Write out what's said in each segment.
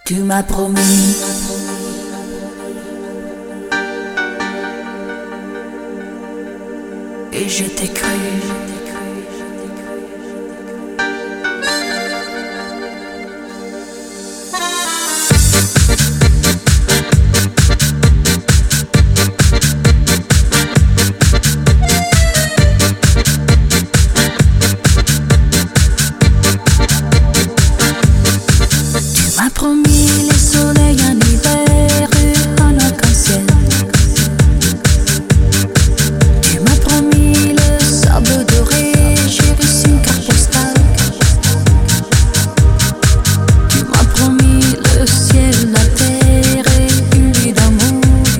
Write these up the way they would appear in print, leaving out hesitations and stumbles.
Tu m'as promis et je t'ai cru. Tu m'as promis les soleils en hiver et en arc-en-ciel. Tu m'as promis le sable doré, j'ai reçu une carte postale. Tu m'as promis le ciel, la terre et une vie d'amour.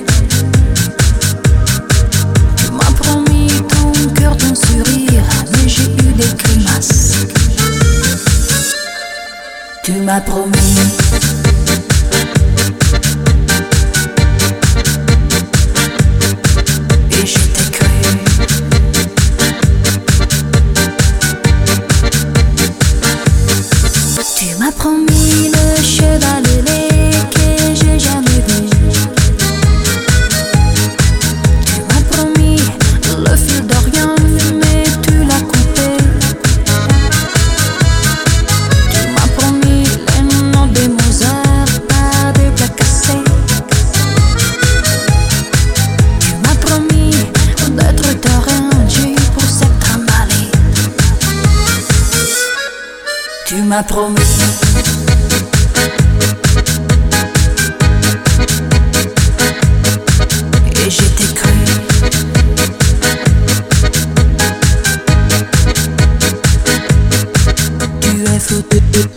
Tu m'as promis ton cœur, ton sourire, mais j'ai eu des grimaces. Tu m'as promis et je t'ai cru. Tu m'as promis le cheval ailé que j'ai jamais vu. Tu m'as promis le fil d'Orient, mais tu l'as coupé. Tu m'as promis les noms des Mozart, pas des plats cassés. Tu m'as promis d'être terrain Dieu pour cette trimballée. Tu m'as promis et je t'ai cru. Tu es fou.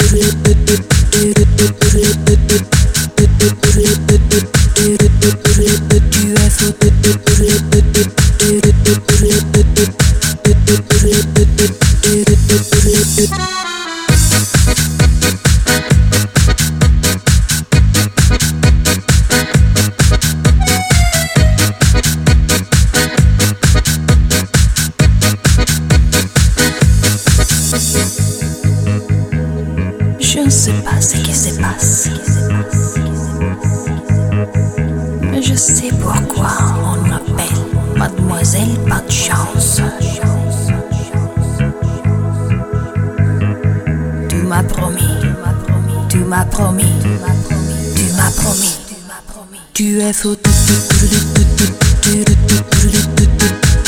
Tu es fou. Je ne sais pas ce qui se passe, mais je sais pourquoi on m'appelle Mademoiselle Pas de Chance. Tu m'as promis, tu m'as promis, tu m'as promis. Tu es fou.